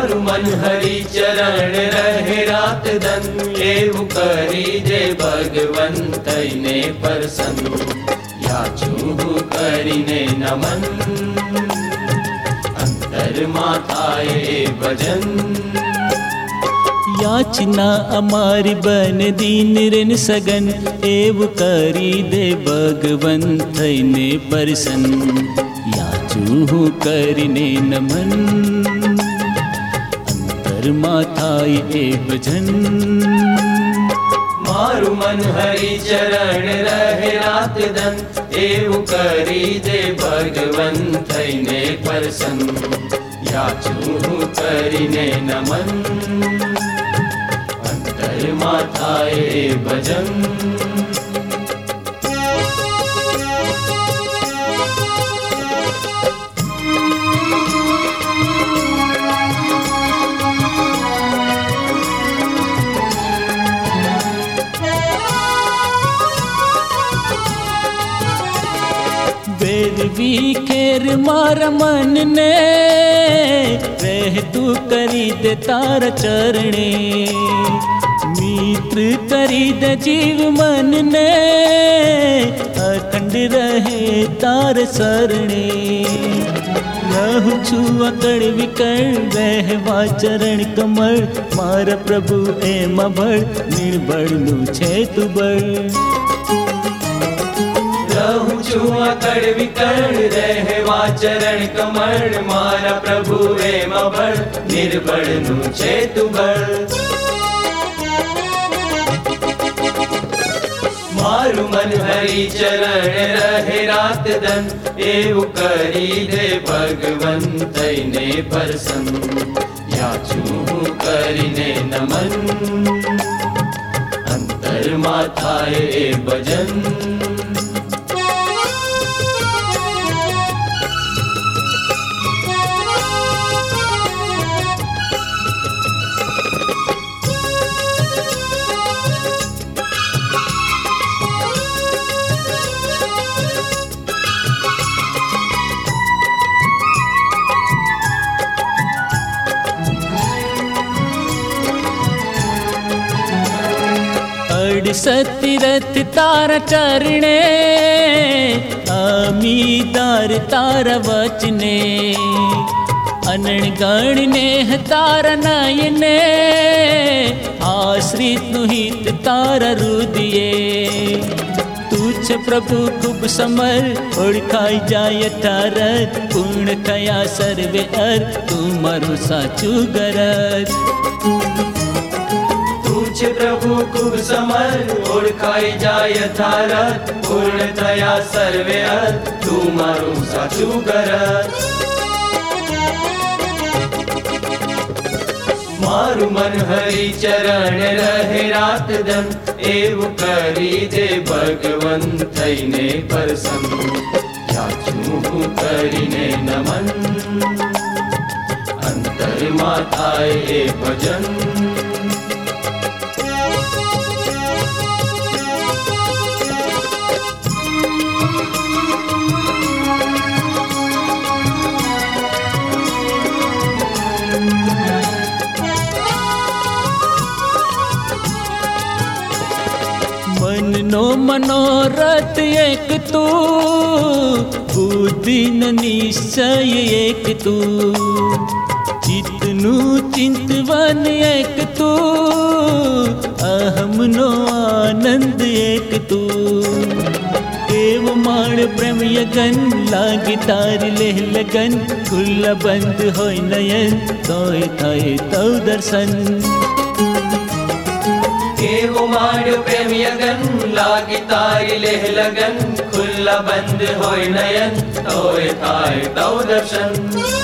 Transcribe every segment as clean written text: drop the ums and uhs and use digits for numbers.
मारु मन हरि चरण रहे रात दिन, एवं करी दे भगवंत ने प्रसन्न। याचू करीने नमन, अंतर माथाए भजन। याचना अमारी बन दीन ऋण सगन, एव करी दे भगवंत ने प्रसन्न। याचू करीने नमन, अंतर माथाए भजन। मारु मन हरि चरण रहे रात दिन, एवं करी दे भगवंत ने प्रसन्न। याचू करीने नमन, अंतर माथाए भजन। भी खेर मार मन ने, रह तू करी दे तार चरणे। मित्र करी दे जीव मन ने, अखंड रहे तार सरणे। रहु छुआ कड़ विकड़ बहवा चरण कमल, मार प्रभु एम बड़ निर्बड़ नु छे तू बड़। रहु छुआ कड़ विकड़ रहवा चरण कमल, मारा प्रभु एम बड़ निर्बड़ नु छे तू बड़। मारु मन हरि चरण रहे रात दिन, एवं करी दे भगवंत ने प्रसन्न। याचू करीने नमन, अंतर माथाए भजन। सतीरथ तारा चरणे, आमीदार तारा वचने। अनण गण ने तारा नयने, आश्रित नुहित तारा रुदिये। तुझ प्रभु खूब समर ओळखाई जाय तार, पूर्ण कया सर्वे अर तुमारो साचू गरज। प्रभु खूब समर ओळखाई जाय थारा, पूर्णतया सर्वे अर्थ तुमारू साचू गरज। मारु मन हरि चरण रहे रात दिन, एवं करी दे भगवंत ने प्रसन्न। याचू करीने नमन, अंतर माथाए भजन। नो मनोरथ एक तू, बुद्धि न निश्चय एक तू। चितनु चिंतवन एक तू, अहम नो आनंद एक तू। एव माण प्रेम यगन, लागी तार लेह लगन। खुला बंद होय नयन, तोय थाय तौ दर्शन। एवं माड़ प्रेम यगन, लागी तारी लेह लगन। खुला बंद होय नयन, तोय थाय तौ दर्शन।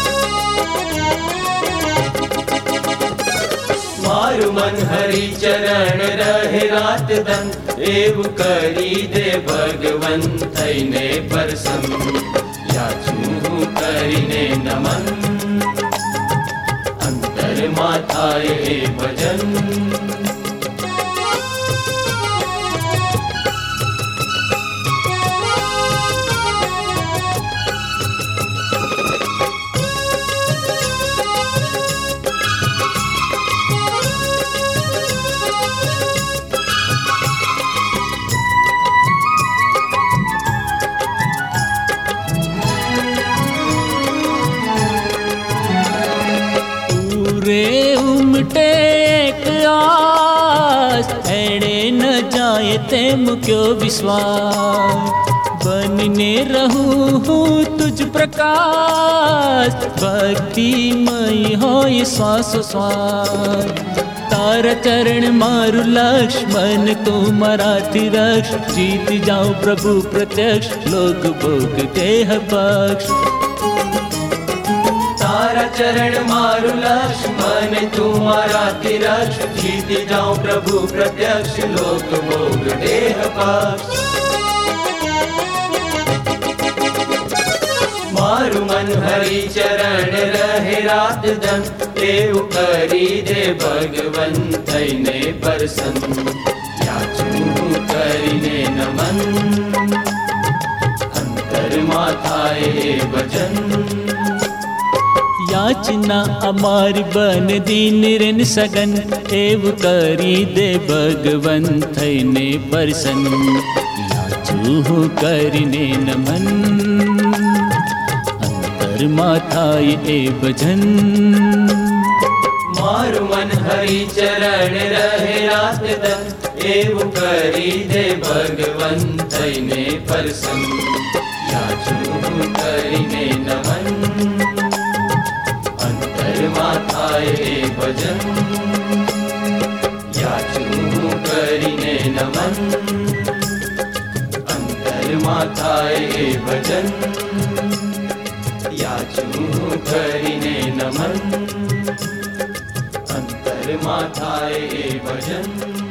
मारु मन हरि चरण रहे रात दिन, एवं करी दे भगवंत ने प्रसन्न। याचू करीने नमन, अंतर माथाए भजन। प्रेम क्यों विश्वास, बनने रहूं तुझ प्रकाश, भक्तिमय हो ये श्वास श्वास। तारा चरण मारु लक्ष्य, मन तुम्हारा तिरक्ष, जीत जाऊं प्रभु प्रत्यक्ष, लोक भोग देह पक्ष। तारा चरण मारु लक्ष्य, मन तुम्हारा तिरक्ष, जीत जाऊं प्रभु प्रत्यक्ष, लोक भोग देह पक्ष। मारु मन हरि चरण रहे रात दिन, देव करी दे भगवन तैने प्रसन्न, याचू करिने नमन, अंतर माथाए भजन। याचना अमारी बन दीन ऋण सगन, एव करी दे भगवन थैने प्रसन्न, याचू करिने नमन, अंतर माथाए ए भजन। मारु मन हरि चरण रहे रात दिन, एव करी दे भगवन तैने प्रसन्न, याचू करिने नमन, अंतर माथाए भजन। याचू करिने नमन, अंतर माथाए भजन। याचू करिने नमन, अंतर माथाए भजन।